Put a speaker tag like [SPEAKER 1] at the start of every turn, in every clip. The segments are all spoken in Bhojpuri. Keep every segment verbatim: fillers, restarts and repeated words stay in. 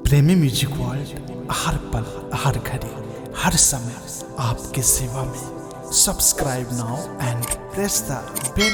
[SPEAKER 1] प्रेमी म्यूजिक वर्ल्ड हर पल हर घड़ी हर समय आपके सेवा में। Subscribe now and press the bell.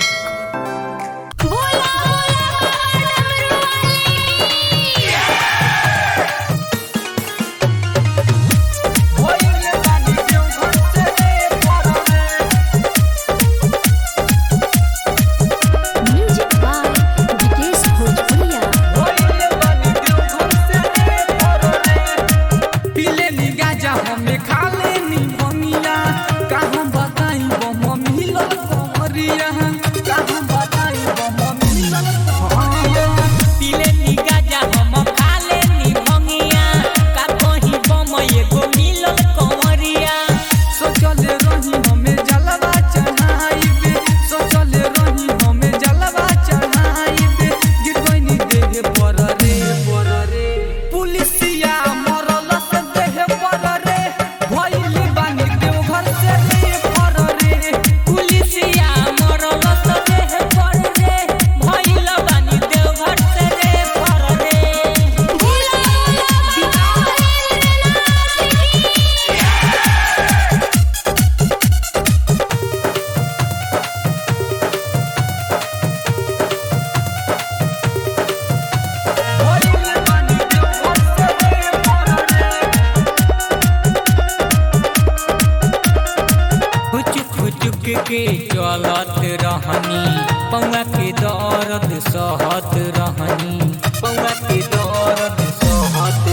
[SPEAKER 2] के चलत रहनी पौआ के दर्द सहत रहनी पौआ के दर्द सहत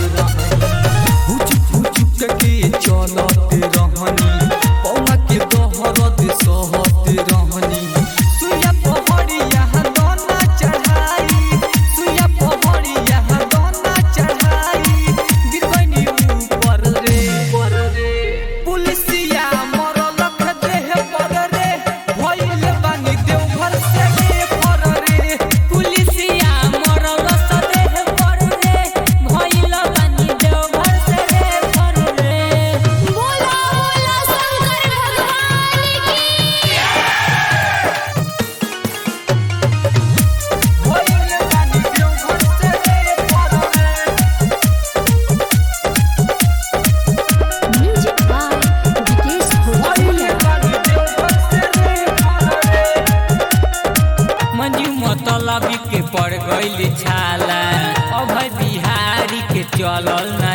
[SPEAKER 2] रहनी हुचुक हुचुक के चलत रहनी पौआ के दर्द सहत रहनी सुया पहाड़िया दोना चढ़ाई सुया पहाड़िया दोना चढ़ाई गिरबनी ऊपर रे पर रे पुलिसिया के पड़ गइल छाला अभय बिहारी के चलल ना